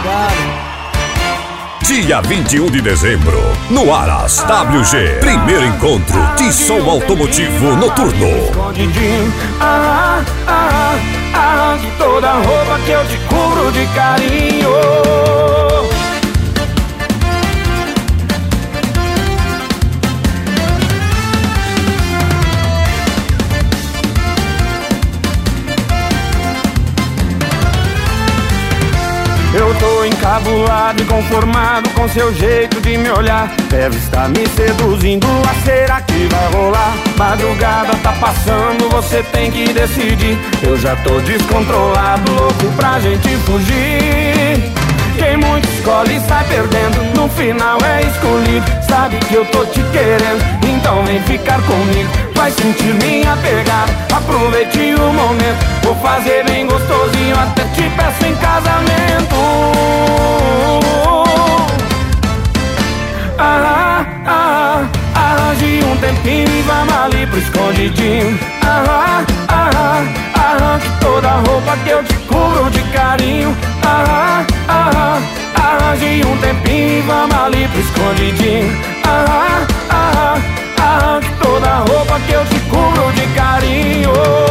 Dia 21 de dezembro, no Aras WG, primeiro encontro de som automotivo noturno. Escondidinho, arranque toda a roupa que eu te cubro de carinho. Eu tô encabulado e conformado com seu jeito de me olhar. Deve estar me seduzindo, será que vai rolar? Madrugada tá passando, você tem que decidir. Eu já tô descontrolado, louco pra gente fugir. Quem muito escolhe sai perdendo, no final é escolhido. Sabe que eu tô te querendo, então vem ficar comigo. Vai sentir minha pegada, aproveite o momento. Vou fazer bem gostosinho, até te peço em casamento. Arranje um tempinho e vamos ali pro escondidinho. Arranque toda a roupa que eu te cubro de carinho. Arranje um tempinho e vamos ali pro escondidinho. Arranque toda a roupa que eu te cubro de carinho.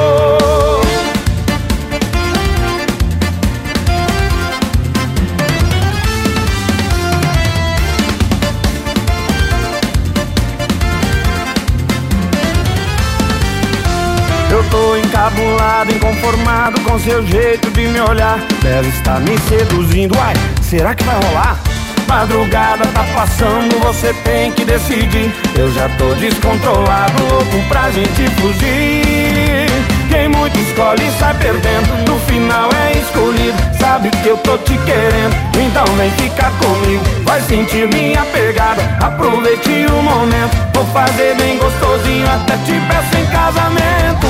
Eu tô encabulado, inconformado com seu jeito de me olhar. Deve estar me seduzindo, ai, será que vai rolar? Madrugada tá passando, você tem que decidir. Eu já tô descontrolado, louco pra gente fugir. Quem muito escolhe sai perdendo, no final é escolhido. Sabe que eu tô te querendo, então vem ficar comigo. Vai sentir minha pegada, aproveite o momento. Vou fazer bem gostosinho, até te peço em casamento.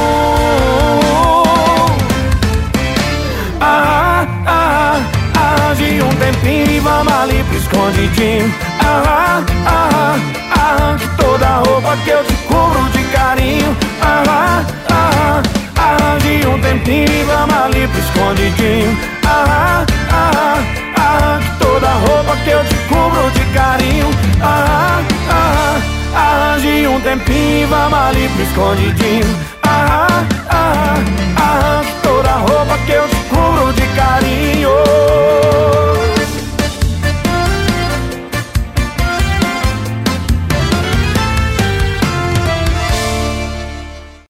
Arranje um tempinho e vamos ali pro escondidinho. Arranque toda a roupa que eu te cubro de carinho. Arranje um tempinho e vamos ali pro escondidinho. Arranque toda a roupa que eu te cubro de carinho. Arranje um tempinho e vamos ali pro escondidinho.